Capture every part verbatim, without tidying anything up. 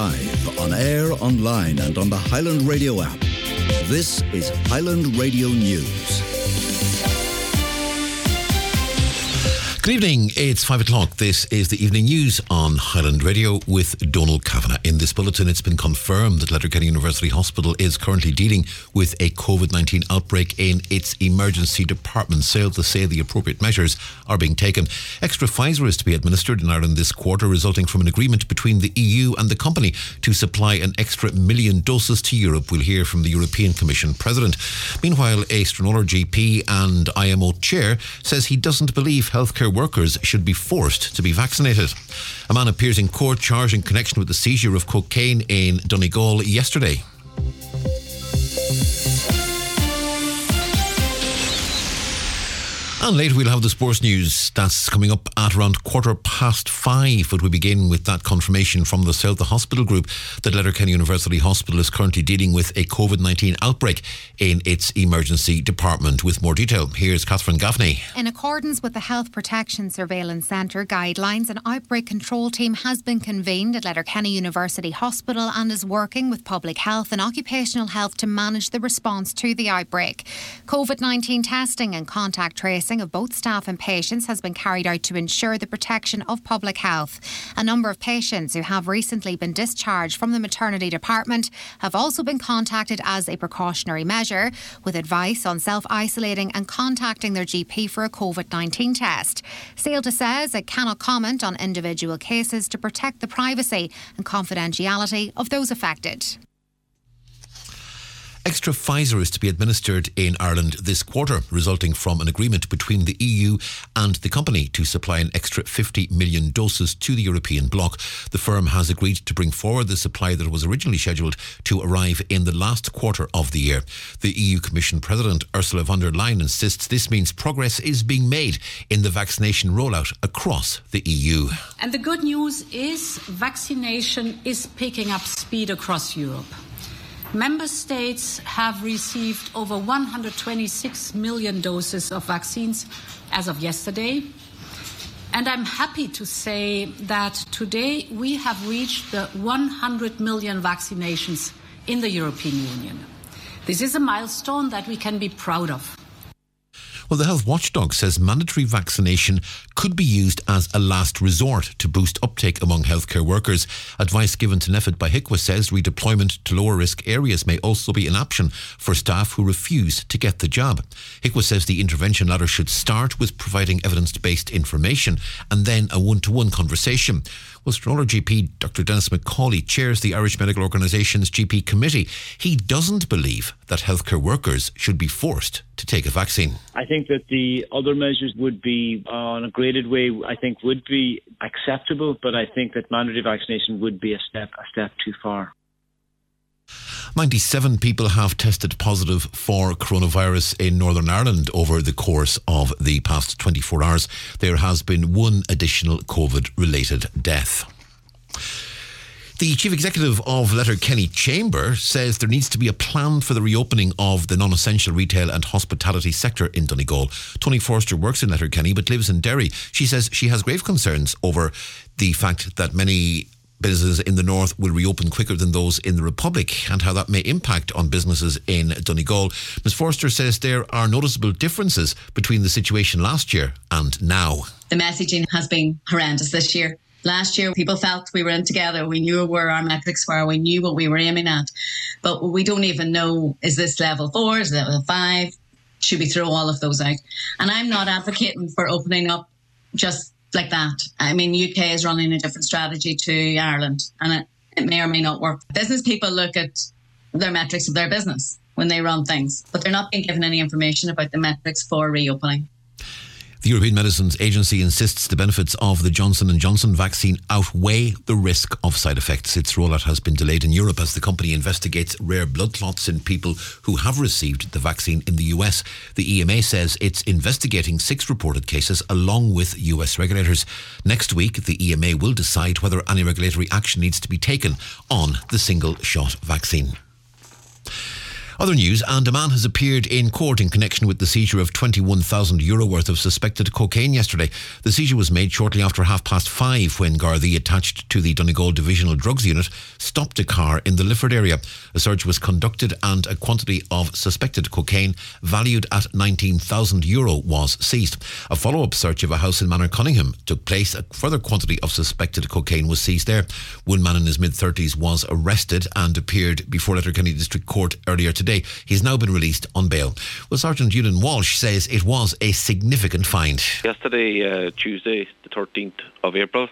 live, on air, online and on the Highland Radio app. This is Highland Radio News. Good evening, it's five o'clock. This is the evening news on Highland Radio with Donald Kavanagh. In this bulletin, it's been confirmed that Letterkenny University Hospital is currently dealing with a COVID nineteen outbreak in its emergency department. Sales to say the appropriate measures are being taken. Extra Pfizer is to be administered in Ireland this quarter, resulting from an agreement between the E U and the company to supply an extra million doses to Europe. We'll hear from the European Commission President. Meanwhile, a Stranorlar G P and I M O chair says he doesn't believe healthcare workers should be forced to be vaccinated. A man appears in court charged in connection with the seizure of cocaine in Donegal yesterday. And later we'll have the sports news. That's coming up at around quarter past five. But we begin with that confirmation from the South Hospital Group that Letterkenny University Hospital is currently dealing with a COVID nineteen outbreak in its emergency department. With more detail, here's Catherine Gaffney. In accordance with the Health Protection Surveillance Centre guidelines, an outbreak control team has been convened at Letterkenny University Hospital and is working with public health and occupational health to manage the response to the outbreak. COVID nineteen testing and contact tracing of both staff and patients has been carried out to ensure the protection of public health. A number of patients who have recently been discharged from the maternity department have also been contacted as a precautionary measure, with advice on self-isolating and contacting their G P for a COVID nineteen test. Sealta says it cannot comment on individual cases to protect the privacy and confidentiality of those affected. Extra Pfizer is to be administered in Ireland this quarter, resulting from an agreement between the E U and the company to supply an extra fifty million doses to the European bloc. The firm has agreed to bring forward the supply that was originally scheduled to arrive in the last quarter of the year. The E U Commission President Ursula von der Leyen insists this means progress is being made in the vaccination rollout across the E U. And the good news is vaccination is picking up speed across Europe. Member States have received over one hundred twenty-six million doses of vaccines as of yesterday. And I'm happy to say that today we have reached the one hundred million vaccinations in the European Union. This is a milestone that we can be proud of. Well, the health watchdog says mandatory vaccination could be used as a last resort to boost uptake among healthcare workers. Advice given to Neffet by H I C W A says redeployment to lower risk areas may also be an option for staff who refuse to get the job. H I C W A says the intervention ladder should start with providing evidence-based information and then a one-to-one conversation. Well, Stranorlar G P Doctor Dennis McCauley chairs the Irish Medical Organisation's G P Committee. He doesn't believe that healthcare workers should be forced to take a vaccine. I think that the other measures would be, on a graded way, I think would be acceptable, but I think that mandatory vaccination would be a step, a step too far. ninety-seven people have tested positive for coronavirus in Northern Ireland over the course of the past twenty-four hours. There has been one additional COVID-related death. The Chief Executive of Letterkenny Chamber says there needs to be a plan for the reopening of the non-essential retail and hospitality sector in Donegal. Tony Forster works in Letterkenny but lives in Derry. She says she has grave concerns over the fact that many businesses in the north will reopen quicker than those in the Republic and how that may impact on businesses in Donegal. Miz Forster says there are noticeable differences between the situation last year and now. The messaging has been horrendous this year. Last year, people felt we were in together. We knew where our metrics were. We knew what we were aiming at. But we don't even know, is this level four? Is it level five? Should we throw all of those out? And I'm not advocating for opening up just like that. I mean, U K is running a different strategy to Ireland, and it, it may or may not work. Business people look at their metrics of their business when they run things, but they're not being given any information about the metrics for reopening. The European Medicines Agency insists the benefits of the Johnson and Johnson vaccine outweigh the risk of side effects. Its rollout has been delayed in Europe as the company investigates rare blood clots in people who have received the vaccine in the U S. The E M A says it's investigating six reported cases along with U S regulators. Next week, the E M A will decide whether any regulatory action needs to be taken on the single-shot vaccine. Other news, and a man has appeared in court in connection with the seizure of twenty-one thousand euro worth of suspected cocaine yesterday. The seizure was made shortly after half past five when Gardaí, attached to the Donegal Divisional Drugs Unit, stopped a car in the Lifford area. A search was conducted and a quantity of suspected cocaine valued at nineteen thousand euro was seized. A follow-up search of a house in Manor Cunningham took place. A further quantity of suspected cocaine was seized there. One man in his mid-thirties was arrested and appeared before Letterkenny District Court earlier today. He's now been released on bail. Well, Sergeant Ewan Walsh says it was a significant find. Yesterday, uh, Tuesday, the thirteenth of April,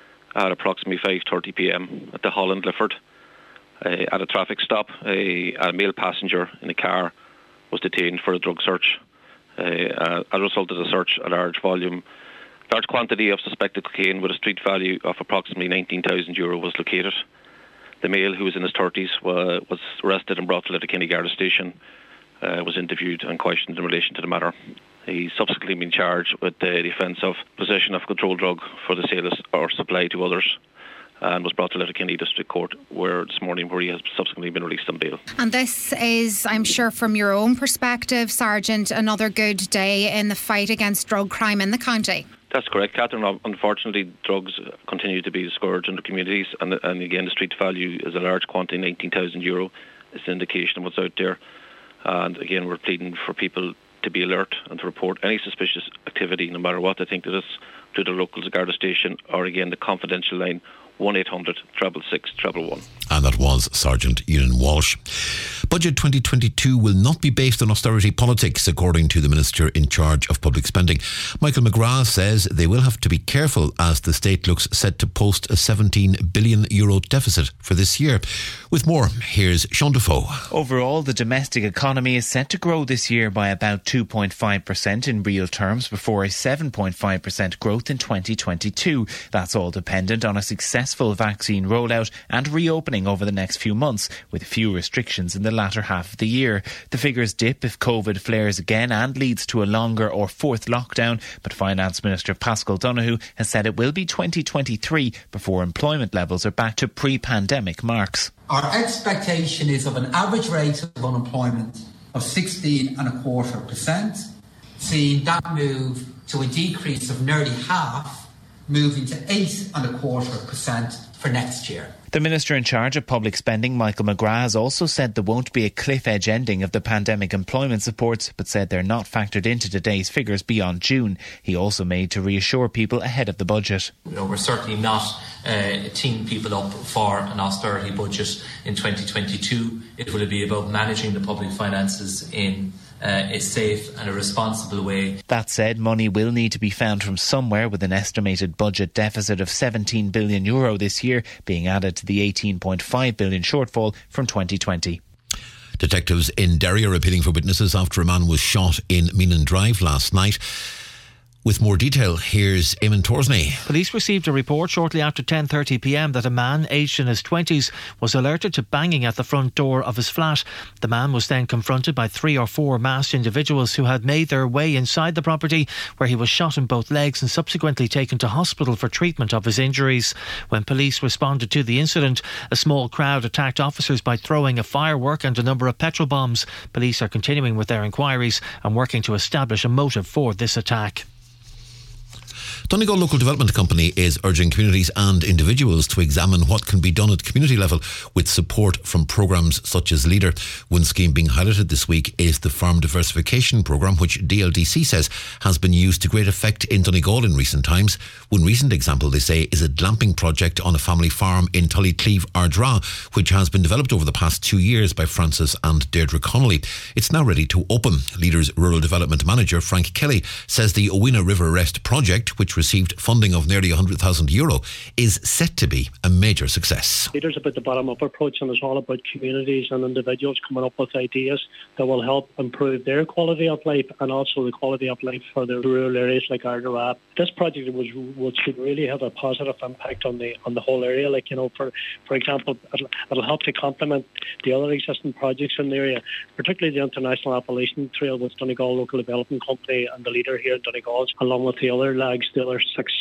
at approximately five thirty p m at the Holland Lifford, uh, at a traffic stop, a, a male passenger in a car was detained for a drug search. Uh, uh, as a result of the search, a large volume, large quantity of suspected cocaine with a street value of approximately nineteen thousand euro was located. The male, who was in his thirties, was, was arrested and brought to Letterkenny Garda Station, uh, was interviewed and questioned in relation to the matter. He's subsequently been charged with uh, the offence of possession of a controlled drug for the sale or supply to others, and was brought to Letterkenny District Court where this morning where he has subsequently been released on bail. And this is, I'm sure from your own perspective, Sergeant, another good day in the fight against drug crime in the county. That's correct, Catherine. Unfortunately, drugs continue to be a scourge in the communities, and, and again, the street value is a large quantity, nineteen thousand euro. It's an indication of what's out there. And again, we're pleading for people to be alert and to report any suspicious activity, no matter what they think it is, to the local Garda station, or again, the confidential line one eight hundred, six six six, one one one. And that was Sergeant Ewan Walsh. Budget twenty twenty-two will not be based on austerity politics, according to the Minister in charge of public spending. Michael McGrath says they will have to be careful as the state looks set to post a seventeen billion euro deficit for this year. With more, here's Sean Defoe. Overall, the domestic economy is set to grow this year by about two point five percent in real terms, before a seven point five percent growth in twenty twenty-two. That's all dependent on a successful vaccine rollout and reopening over the next few months, with few restrictions in the latter half of the year. The figures dip if COVID flares again and leads to a longer or fourth lockdown, but Finance Minister Paschal Donohoe has said it will be twenty twenty-three before employment levels are back to pre-pandemic marks. Our expectation is of an average rate of unemployment of sixteen and a quarter percent, seeing that move to a decrease of nearly half, moving to eight and a quarter percent for next year. The Minister in charge of public spending, Michael McGrath, has also said there won't be a cliff edge ending of the pandemic employment supports, but said they're not factored into today's figures beyond June. He also made to reassure people ahead of the budget. You know, we're certainly not uh, teeing people up for an austerity budget in twenty twenty-two. It will be about managing the public finances in Uh, a safe and a responsible way. That said, money will need to be found from somewhere, with an estimated budget deficit of seventeen billion euro this year being added to the eighteen point five billion shortfall from twenty twenty. Detectives in Derry are appealing for witnesses after a man was shot in Meenan Drive last night. With more detail, here's Eamon Torsney. Police received a report shortly after ten thirty p m that a man aged in his twenties was alerted to banging at the front door of his flat. The man was then confronted by three or four masked individuals who had made their way inside the property, where he was shot in both legs and subsequently taken to hospital for treatment of his injuries. When police responded to the incident, a small crowd attacked officers by throwing a firework and a number of petrol bombs. Police are continuing with their inquiries and working to establish a motive for this attack. Donegal Local Development Company is urging communities and individuals to examine what can be done at community level with support from programmes such as LEADER. One scheme being highlighted this week is the Farm Diversification Programme, which D L D C says has been used to great effect in Donegal in recent times. One recent example, they say, is a glamping project on a family farm in Tullycleave, Ardra, which has been developed over the past two years by Francis and Deirdre Connolly. It's now ready to open. LEADER's Rural Development Manager, Frank Kelly, says the Owena River Rest project, which received funding of nearly one hundred thousand euro, is set to be a major success. Leaders about the bottom-up approach, and it's all about communities and individuals coming up with ideas that will help improve their quality of life and also the quality of life for the rural areas like Ardara. This project was, was should really have a positive impact on the on the whole area. Like, you know, for for example, it'll, it'll help to complement the other existing projects in the area, particularly the International Appalachian Trail with Donegal Local Development Company and the Leader here in Donegal, along with the other lags, the other six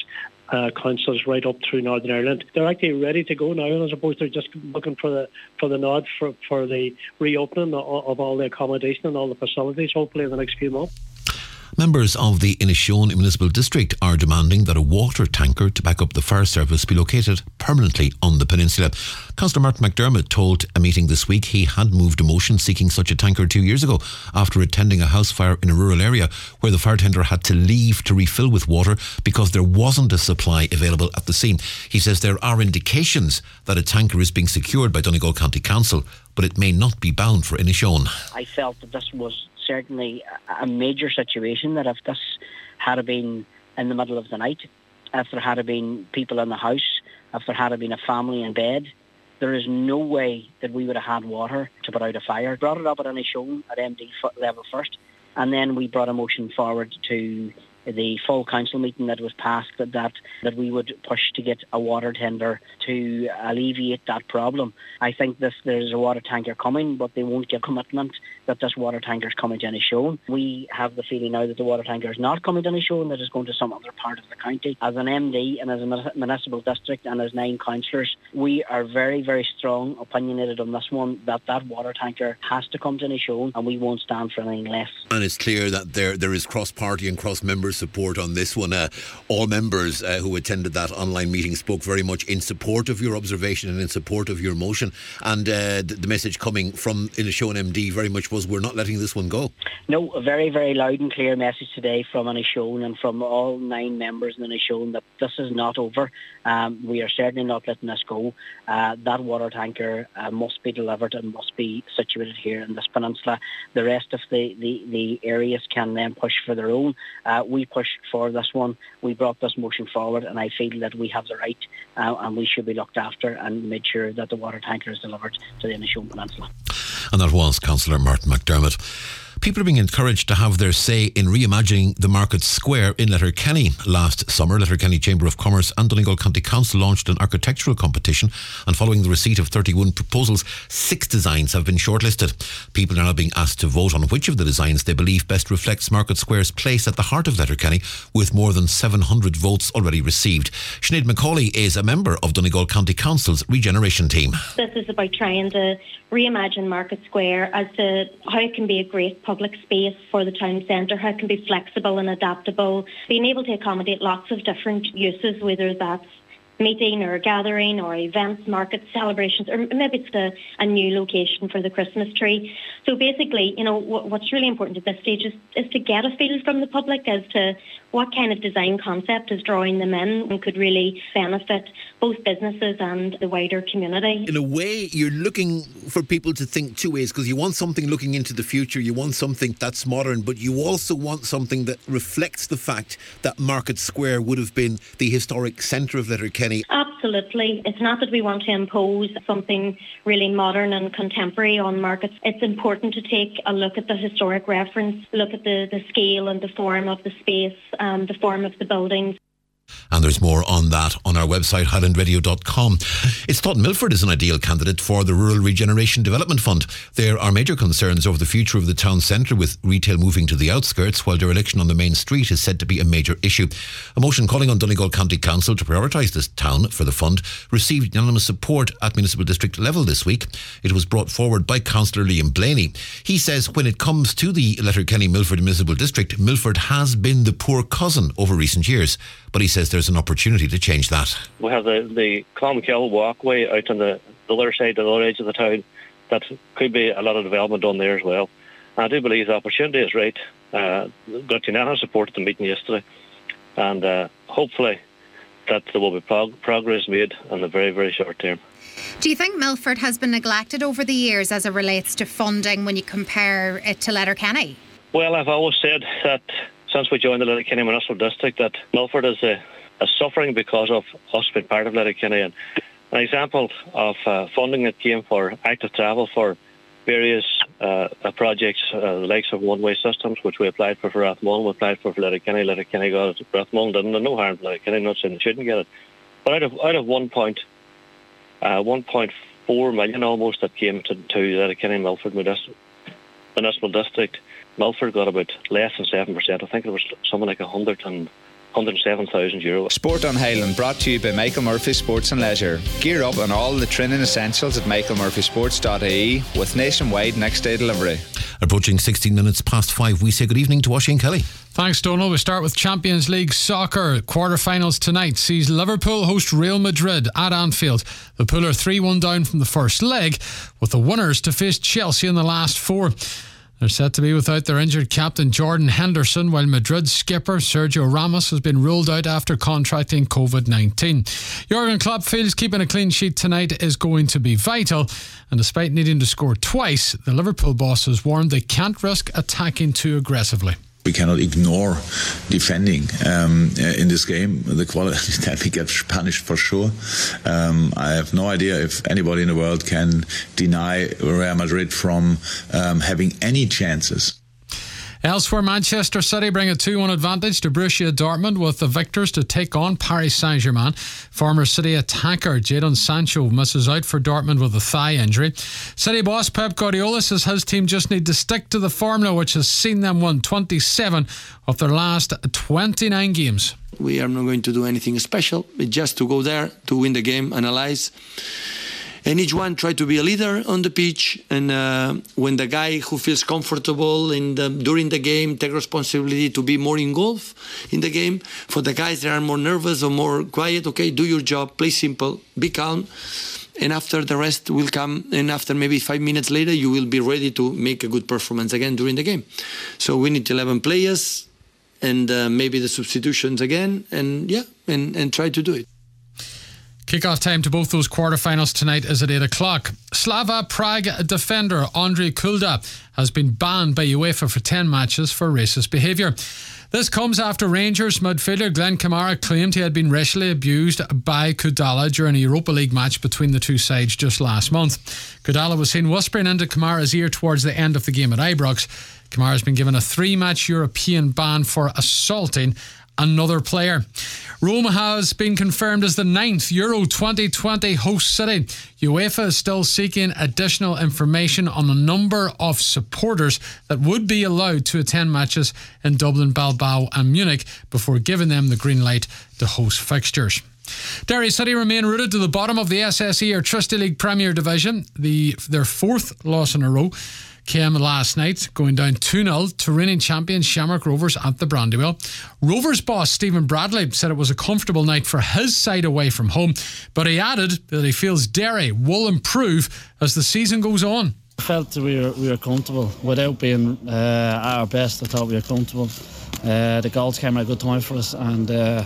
uh, councils right up through Northern Ireland. They're actually ready to go now, and I suppose they're just looking for the for the nod for, for the reopening of, of all the accommodation and all the facilities, hopefully in the next few months. Members of the Inishowen Municipal District are demanding that a water tanker to back up the fire service be located permanently on the peninsula. Councillor Martin McDermott told a meeting this week he had moved a motion seeking such a tanker two years ago after attending a house fire in a rural area where the fire tender had to leave to refill with water because there wasn't a supply available at the scene. He says there are indications that a tanker is being secured by Donegal County Council, but it may not be bound for Inishowen. I felt that this was certainly a major situation, that if this had been in the middle of the night, if there had been people in the house, if there had been a family in bed, there is no way that we would have had water to put out a fire. Brought it up at Inishowen at M D level first, and then we brought a motion forward to the full council meeting that was passed that, that that we would push to get a water tender to alleviate that problem. I think this there's a water tanker coming, but they won't give commitment that this water tanker is coming to Inishowen. We have the feeling now that the water tanker is not coming to Inishowen, that it's going to some other part of the county. As an M D and as a municipal district and as nine councillors, we are very, very strong, opinionated on this one, that that water tanker has to come to Inishowen, and we won't stand for anything less. And it's clear that there there is cross-party and cross-member support on this one. Uh, all members uh, who attended that online meeting spoke very much in support of your observation and in support of your motion. And uh, the, the message coming from Inishowen M D very much was, we're not letting this one go. No, a very, very loud and clear message today from Inishowen and from all nine members in Inishowen that this is not over. Um, we are certainly not letting this go. Uh, that water tanker uh, must be delivered and must be situated here in this peninsula. The rest of the, the, the areas can then push for their own. Uh, we pushed for this one. We brought this motion forward, and I feel that we have the right uh, and we should be looked after and made sure that the water tanker is delivered to the Inishowen Peninsula. And that was Councillor Martin McDermott. People are being encouraged to have their say in reimagining the Market Square in Letterkenny. Last summer, Letterkenny Chamber of Commerce and Donegal County Council launched an architectural competition, and following the receipt of thirty-one proposals, six designs have been shortlisted. People are now being asked to vote on which of the designs they believe best reflects Market Square's place at the heart of Letterkenny, with more than seven hundred votes already received. Sinead McCauley is a member of Donegal County Council's regeneration team. This is about trying to reimagine Market Square as to how it can be a great public space for the town centre, how it can be flexible and adaptable, being able to accommodate lots of different uses, whether that's meeting or gathering or events, markets, celebrations, or maybe it's a, a new location for the Christmas tree. So basically, you know, what, what's really important at this stage is, is to get a feel from the public as to what kind of design concept is drawing them in and could really benefit both businesses and the wider community. In a way, you're looking for people to think two ways, because you want something looking into the future, you want something that's modern, but you also want something that reflects the fact that Market Square would have been the historic centre of Letterkenny. Absolutely. It's not that we want to impose something really modern and contemporary on markets. It's important to take a look at the historic reference, look at the, the scale and the form of the space, um, the form of the buildings. And there's more on that on our website, highland radio dot com. It's thought Milford is an ideal candidate for the Rural Regeneration Development Fund. There are major concerns over the future of the town centre, with retail moving to the outskirts, while dereliction on the main street is said to be a major issue. A motion calling on Donegal County Council to prioritise this town for the fund received unanimous support at municipal district level this week. It was brought forward by Councillor Liam Blaney. He says when it comes to the Letterkenny Milford Municipal District, Milford has been the poor cousin over recent years, but he says there's an opportunity to change that. We have the, the Clonkill walkway out on the, the other side, the other edge of the town, that could be a lot of development done there as well. And I do believe the opportunity is right. Uh, got unanimous support at the meeting yesterday, and uh, hopefully that there will be prog- progress made in the very, very short term. Do you think Milford has been neglected over the years as it relates to funding when you compare it to Letterkenny? Well, I've always said that since we joined the Letterkenny Municipal District, that Milford is a, a suffering because of us being part of Letterkenny. And an example of uh, funding that came for active travel for various uh, projects, uh, the likes of one-way systems, which we applied for for Rathmullen, we applied for for Letterkenny. Letterkenny got it. Rathmullen didn't. And no harm to Letterkenny, not saying they shouldn't get it. But out of out of one point, uh, one point four million almost that came to, to Letterkenny Milford Municipal District, Milford got about less than seven percent. I think it was something like one hundred one hundred seven thousand euro. Sport on Highland brought to you by Michael Murphy Sports and Leisure. Gear up on all the training essentials at michael murphy sports dot I E with nationwide next day delivery. Approaching sixteen minutes past five, we say good evening to Oisin Kelly. Thanks, Donal. We start with Champions League soccer. Quarter-finals tonight sees Liverpool host Real Madrid at Anfield. The pool are three one down from the first leg, with the winners to face Chelsea in the last four. They're set to be without their injured captain Jordan Henderson, while Madrid's skipper Sergio Ramos has been ruled out after contracting covid nineteen. Jurgen Klopp feels keeping a clean sheet tonight is going to be vital, and despite needing to score twice, the Liverpool boss has warned they can't risk attacking too aggressively. We cannot ignore defending um, in this game. The quality that we get punished for sure. Um, I have no idea if anybody in the world can deny Real Madrid from um, having any chances. Elsewhere, Manchester City bring a two one advantage to Borussia Dortmund, with the victors to take on Paris Saint-Germain. Former City attacker Jadon Sancho misses out for Dortmund with a thigh injury. City boss Pep Guardiola says his team just need to stick to the formula which has seen them win twenty-seven of their last twenty-nine games. We are not going to do anything special, it's just to go there, to win the game, analyze. And each one try to be a leader on the pitch, and uh, when the guy who feels comfortable in the, during the game take responsibility to be more involved in the game. For the guys that are more nervous or more quiet, okay, do your job, play simple, be calm, and after the rest will come, and after maybe five minutes later you will be ready to make a good performance again during the game. So we need eleven players, and uh, maybe the substitutions again, and yeah, and, and try to do it. Kick-off time to both those quarter-finals tonight is at eight o'clock. Slava Prague defender Ondrej Kulda has been banned by UEFA for ten matches for racist behaviour. This comes after Rangers midfielder Glenn Kamara claimed he had been racially abused by Kudala during a Europa League match between the two sides just last month. Kudala was seen whispering into Kamara's ear towards the end of the game at Ibrox. Kamara has been given a three-match European ban for assaulting another player. Rome has been confirmed as the ninth Euro twenty twenty host city. UEFA is still seeking additional information on the number of supporters that would be allowed to attend matches in Dublin, Bilbao and Munich before giving them the green light to host fixtures. Derry City remain rooted to the bottom of the S S E Airtricity League Premier Division. The, their fourth loss in a row came last night, going down two nil to reigning champion Shamrock Rovers at the Brandywell. Rovers boss Stephen Bradley said it was a comfortable night for his side away from home, but he added that he feels Derry will improve as the season goes on. I felt we were, we were comfortable without being uh, at our best. I thought we were comfortable. Uh, the goals came at a good time for us, and uh,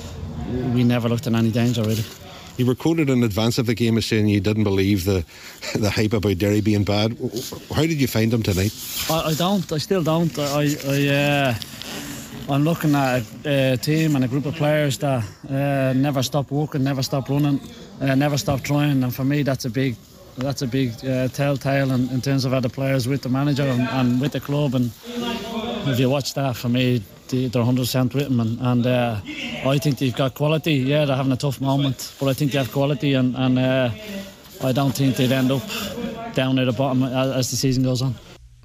we never looked in any danger really. You were quoted in advance of the game as saying you didn't believe the the hype about Derry being bad. How did you find them tonight? I, I don't. I still don't. I, I, uh, I'm looking at a, a team and a group of players that uh, never stop working, never stop running, uh, never stop trying. And for me, that's a big, that's a big uh, telltale in, in terms of other players with the manager and, and with the club. And if you watch that, for me, they're one hundred percent with them, and, and uh, I think they've got quality. Yeah, they're having a tough moment, but I think they have quality, and, and uh, I don't think they'd end up down at the bottom as, as the season goes on.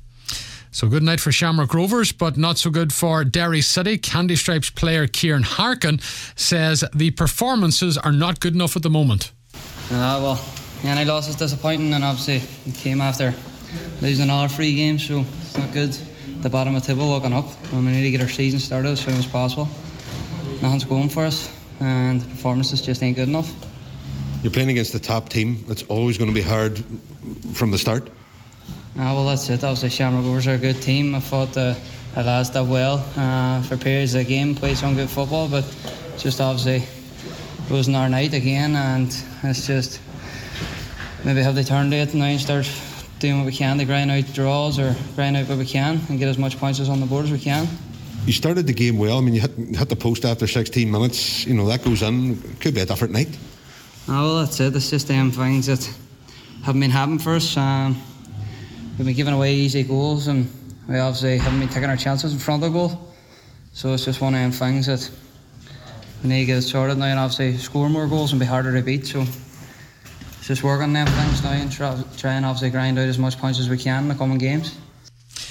So good night for Shamrock Rovers, but not so good for Derry City. Candy Stripes player Kieran Harkin says the performances are not good enough at the moment. Uh, well, yeah, I lost is disappointing, and obviously it came after losing all three games, so it's not good. The bottom of the table looking up, and we need to get our season started as soon as possible. Nothing's going for us, and the performances just ain't good enough. You're playing against the top team. It's always going to be hard from the start. Ah, well, that's it. Obviously, Shamrock Rovers are a good team. I thought the, the lads did well uh, for periods of the game, played some good football, but just obviously it wasn't our night again, and it's just maybe have they turned it now and start doing what we can to grind out draws or grind out what we can and get as much points as on the board as we can. You started the game well. I mean, you hit, hit the post after sixteen minutes. You know, that goes in. Could be a different night. Oh, well, that's it. It's just them things that haven't been happening for us. Um, we've been giving away easy goals, and we obviously haven't been taking our chances in front of the goal. So it's just one of them things that we need to get it sorted now, and obviously score more goals and be harder to beat. So it's just work on them things now and try, try and obviously grind out as much points as we can in the coming games.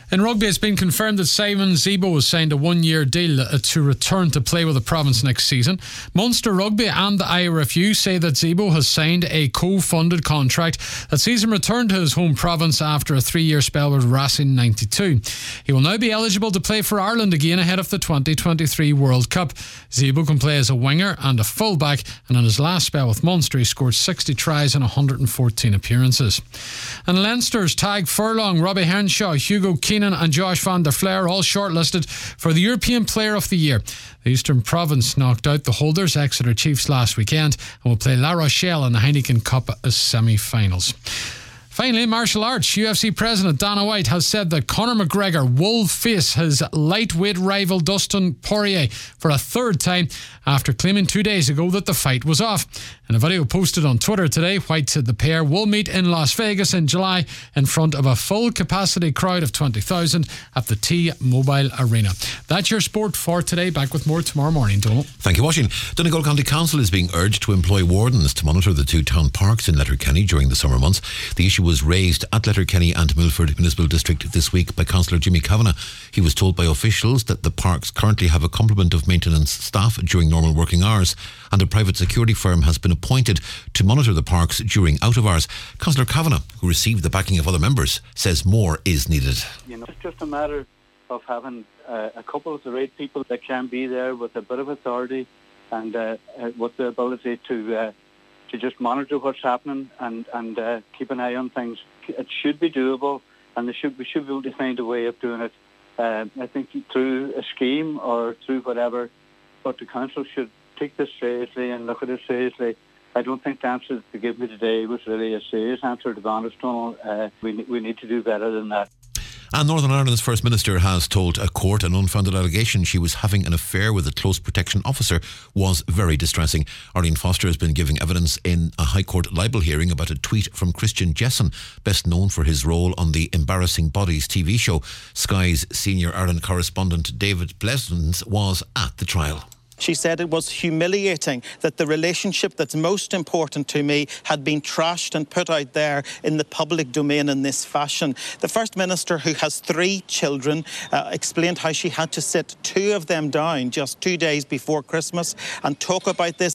In rugby, it's been confirmed that Simon Zebo has signed a one-year deal to return to play with the province next season. Munster Rugby and the I R F U say that Zebo has signed a co-funded contract that sees him return to his home province after a three-year spell with Racing ninety-two. He will now be eligible to play for Ireland again ahead of the twenty twenty-three World Cup. Zebo can play as a winger and a fullback, and in his last spell with Munster he scored sixty tries in one hundred fourteen appearances. And Leinster's Tadhg Furlong, Robbie Henshaw, Hugo Keenan and Josh van der Flair all shortlisted for the European Player of the Year. The Eastern Province knocked out the holders, Exeter Chiefs, last weekend and will play La Rochelle in the Heineken Cup as semi-finals. Finally, martial arts. U F C President Dana White has said that Conor McGregor will face his lightweight rival Dustin Poirier for a third time after claiming two days ago that the fight was off. In a video posted on Twitter today, White said the pair will meet in Las Vegas in July in front of a full capacity crowd of twenty thousand at the T-Mobile Arena. That's your sport for today. Back with more tomorrow morning, Donal. Thank you, Washington. Donegal County Council is being urged to employ wardens to monitor the two town parks in Letterkenny during the summer months. The issue was raised at Letterkenny and Milford Municipal District this week by Councillor Jimmy Kavanagh. He was told by officials that the parks currently have a complement of maintenance staff during normal working hours, and a private security firm has been appointed to monitor the parks during out of hours. Councillor Kavanagh, who received the backing of other members, says more is needed. You know, it's just a matter of having uh, a couple of the right people that can be there with a bit of authority and uh, uh, with the ability to uh, to just monitor what's happening and and uh, keep an eye on things. It should be doable, and they should we should be able to find a way of doing it. Uh, I think through a scheme or through whatever, but the council should take this seriously and look at it seriously. I don't think the answer to give me today was really a serious answer, to be honest, Donald. Uh, we, we need to do better than that. And Northern Ireland's First Minister has told a court an unfounded allegation she was having an affair with a close protection officer was very distressing. Arlene Foster has been giving evidence in a High Court libel hearing about a tweet from Christian Jessen, best known for his role on the Embarrassing Bodies T V show. Sky's senior Ireland correspondent David Blevins was at the trial. She said it was humiliating that the relationship that's most important to me had been trashed and put out there in the public domain in this fashion. The First Minister, who has three children, uh, explained how she had to sit two of them down just two days before Christmas and talk about this.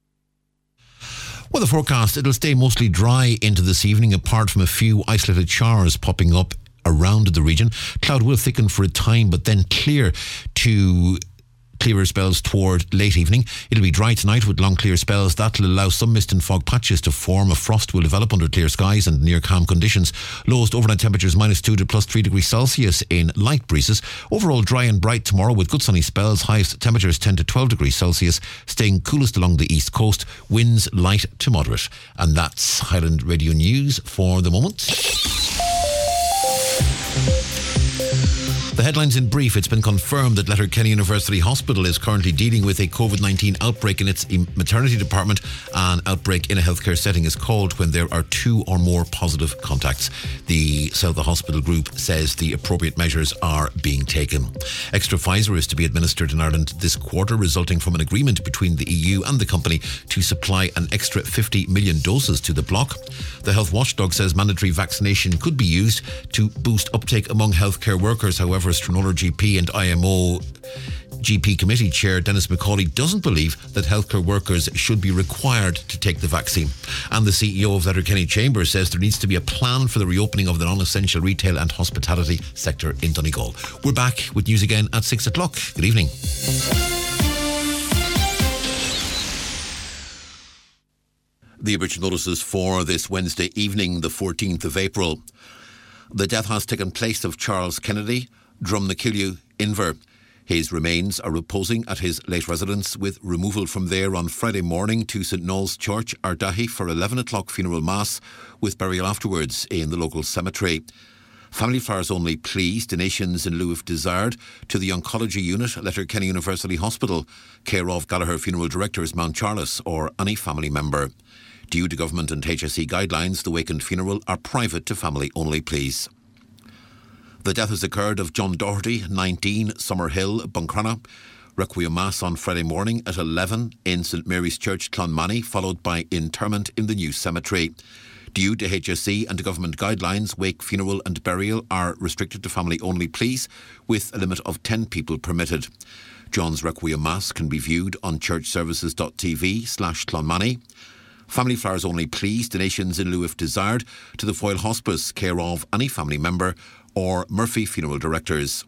Well, the forecast, it'll stay mostly dry into this evening, apart from a few isolated showers popping up around the region. Cloud will thicken for a time, but then clear to clearer spells toward late evening. It'll be dry tonight with long clear spells. That'll allow some mist and fog patches to form. A frost will develop under clear skies and near calm conditions. Lowest overnight temperatures minus two to plus three degrees Celsius in light breezes. Overall dry and bright tomorrow with good sunny spells. Highest temperatures ten to twelve degrees Celsius. Staying coolest along the east coast. Winds light to moderate. And that's Highland Radio News for the moment. The headlines in brief. It's been confirmed that Letterkenny University Hospital is currently dealing with a COVID nineteen outbreak in its maternity department. An outbreak in a healthcare setting is called when there are two or more positive contacts. The South Hospital Group says the appropriate measures are being taken. Extra Pfizer is to be administered in Ireland this quarter, resulting from an agreement between the E U and the company to supply an extra fifty million doses to the bloc. The health watchdog says mandatory vaccination could be used to boost uptake among healthcare workers. However, Stranorlar G P and I M O G P Committee Chair Dennis McCauley doesn't believe that healthcare workers should be required to take the vaccine. And the C E O of Letterkenny Chamber says there needs to be a plan for the reopening of the non-essential retail and hospitality sector in Donegal. We're back with news again at six o'clock. Good evening. The obituary notices for this Wednesday evening, the fourteenth of April. The death has taken place of Charles Kennedy, Drumnachillu, Inver. His remains are reposing at his late residence, with removal from there on Friday morning to St Noel's Church, Ardahi, for eleven o'clock funeral mass, with burial afterwards in the local cemetery. Family flowers only, please. Donations in lieu if desired to the Oncology Unit at Letterkenny University Hospital, care of Gallagher Funeral Directors, Mount Charles, or any family member. Due to government and H S E guidelines, the wake and funeral are private to family only, please. The death has occurred of John Doherty, nineteen, Summerhill, Buncrana. Requiem Mass on Friday morning at eleven in St Mary's Church, Clonmany, followed by interment in the new cemetery. Due to H S E and to government guidelines, wake, funeral and burial are restricted to family-only pleas, with a limit of ten people permitted. John's Requiem Mass can be viewed on churchservices.tv slash Clonmany. Family flowers only please, donations in lieu if desired, to the Foyle Hospice, care of any family member or Murphy Funeral Directors.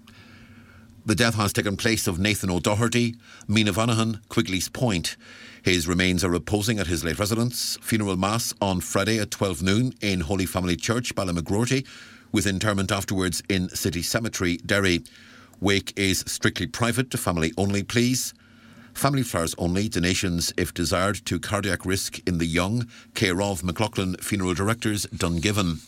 The death has taken place of Nathan O'Doherty, Mina Vanahan, Quigley's Point. His remains are reposing at his late residence. Funeral Mass on Friday at twelve noon in Holy Family Church, Ballymacroarty, with interment afterwards in City Cemetery, Derry. Wake is strictly private to family only please. Family flowers only, donations if desired to cardiac risk in the young, care of McLaughlin Funeral Directors, Dungiven.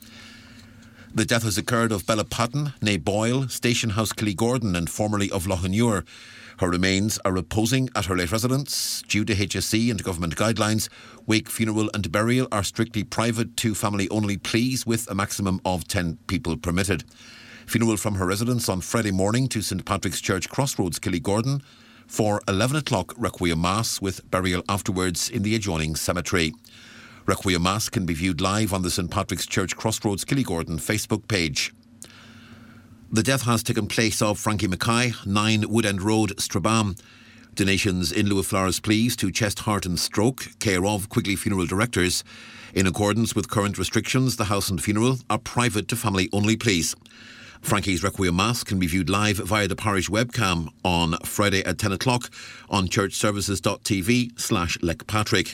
The death has occurred of Bella Patton, née Boyle, Station House Killygordon and formerly of Lochinure. Her remains are reposing at her late residence. Due to H S E and government guidelines, wake, funeral and burial are strictly private to family only please, with a maximum of ten people permitted. Funeral from her residence on Friday morning to St Patrick's Church, Crossroads, Killygordon, for eleven o'clock Requiem Mass, with burial afterwards in the adjoining cemetery. Requiem Mass can be viewed live on the St Patrick's Church, Crossroads, Killygordon Facebook page. The death has taken place of Frankie Mackay, nine Woodend Road, Strabane. Donations in lieu of flowers please to Chest, Heart and Stroke, care of Quigley Funeral Directors. In accordance with current restrictions, the house and funeral are private to family only please. Frankie's Requiem Mass can be viewed live via the parish webcam on Friday at ten o'clock on churchservices.tv slash Lekpatrick.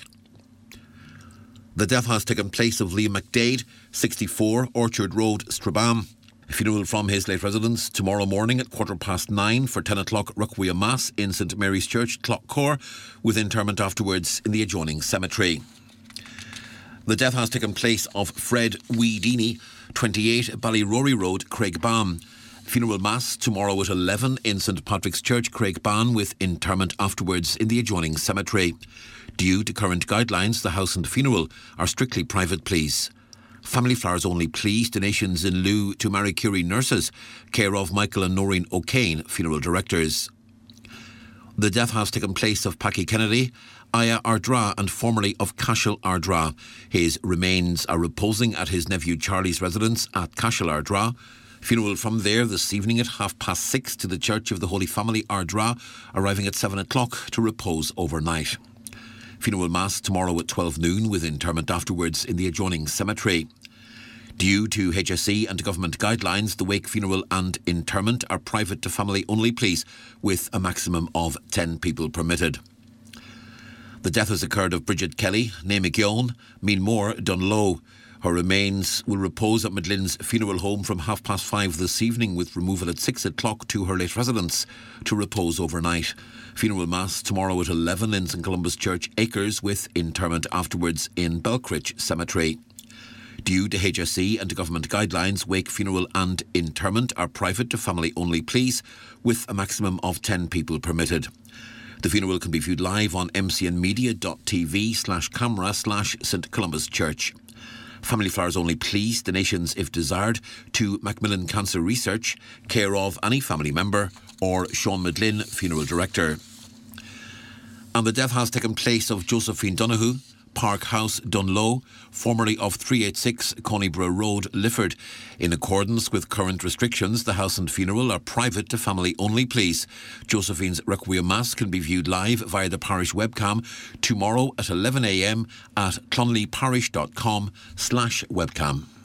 The death has taken place of Liam McDade, sixty-four, Orchard Road, Strabane. A funeral from his late residence tomorrow morning at quarter past nine for ten o'clock Requiem Mass in St Mary's Church, Clockcore, with interment afterwards in the adjoining cemetery. The death has taken place of Fred Weedini, twenty-eight, Ballyrory Road, Craigban. Funeral Mass tomorrow at eleven in St Patrick's Church, Craigban, with interment afterwards in the adjoining cemetery. Due to current guidelines, the house and funeral are strictly private please. Family flowers only please, donations in lieu to Marie Curie Nurses, care of Michael and Noreen O'Kane, Funeral Directors. The death has taken place of Packy Kennedy, Aya Ardra, and formerly of Cashel Ardra. His remains are reposing at his nephew Charlie's residence at Cashel Ardra. Funeral from there this evening at half past six to the Church of the Holy Family Ardra, arriving at seven o'clock to repose overnight. Funeral Mass tomorrow at twelve noon, with interment afterwards in the adjoining cemetery. Due to H S E and government guidelines, the wake, funeral and interment are private to family only please, with a maximum of ten people permitted. The death has occurred of Bridget Kelly, née McGeown, Mean Moore, Dunlow. Her remains will repose at Midlynn's funeral home from half past five this evening, with removal at six o'clock to her late residence to repose overnight. Funeral Mass tomorrow at eleven in St Columba's Church, Acres, with interment afterwards in Belcrich Cemetery. Due to H S E and to government guidelines, wake, funeral and interment are private to family only please, with a maximum of ten people permitted. The funeral can be viewed live on mcnmedia.tv slash camera slash St Columba's Church. Family flowers only please, donations if desired to Macmillan Cancer Research, care of any family member or Sean Midlynn, Funeral Director. And the death has taken place of Josephine Donoghue, Park House, Dunlow, formerly of three eighty-six Conyborough Road, Lifford. In accordance with current restrictions, the house and funeral are private to family only please. Josephine's Requiem Mass can be viewed live via the parish webcam tomorrow at eleven a m at clonleyparish.com slash webcam.